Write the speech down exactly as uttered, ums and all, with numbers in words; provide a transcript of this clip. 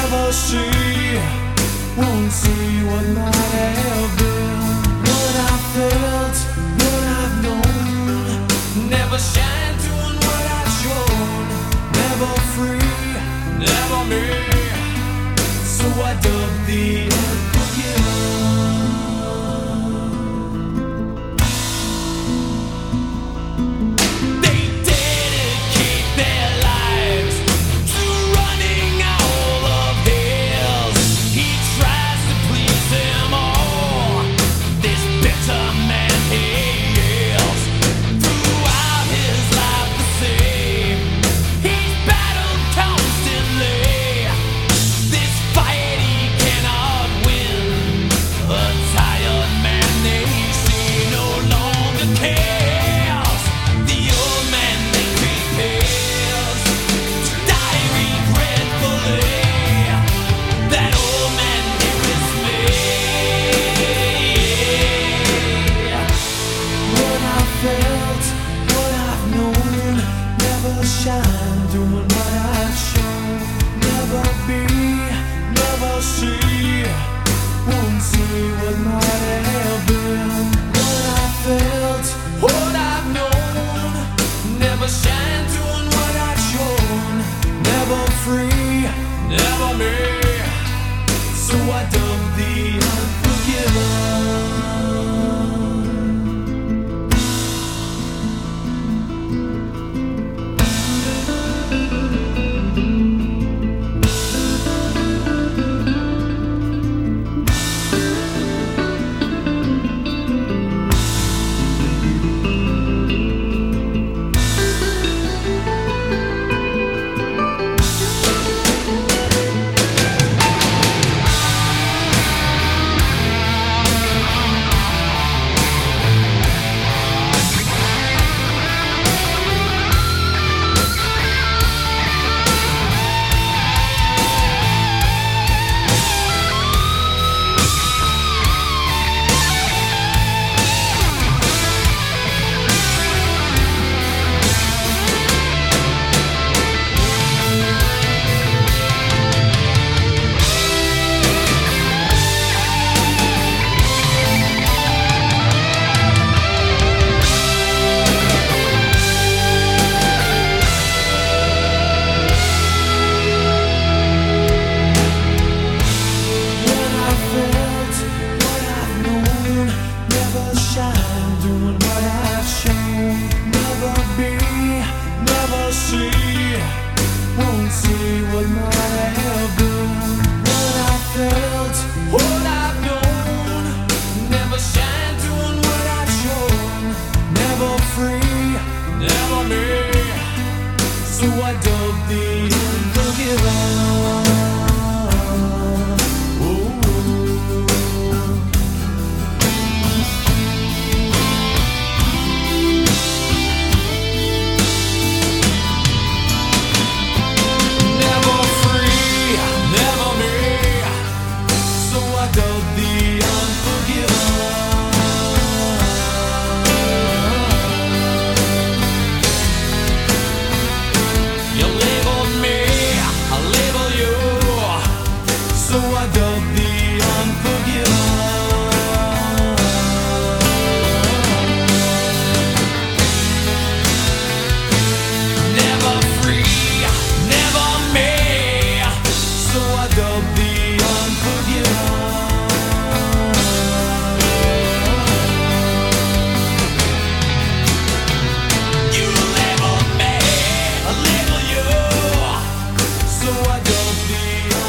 never see, won't see what might have been. What I felt, what I've known, never shine doing what I've shown. Never free, never me, so I dug the unforgiven. Shine, doing what I've shown. Never be, never see, won't see what might have been. What I felt, what I've known, never shine, doing what I've shown. Never free, never me, so I dug the unforgiven. Won't see what might have been. What I felt, what I've known, never shine doing what I've shown. Never free, never me, so I dug the unforgiven. So I don't be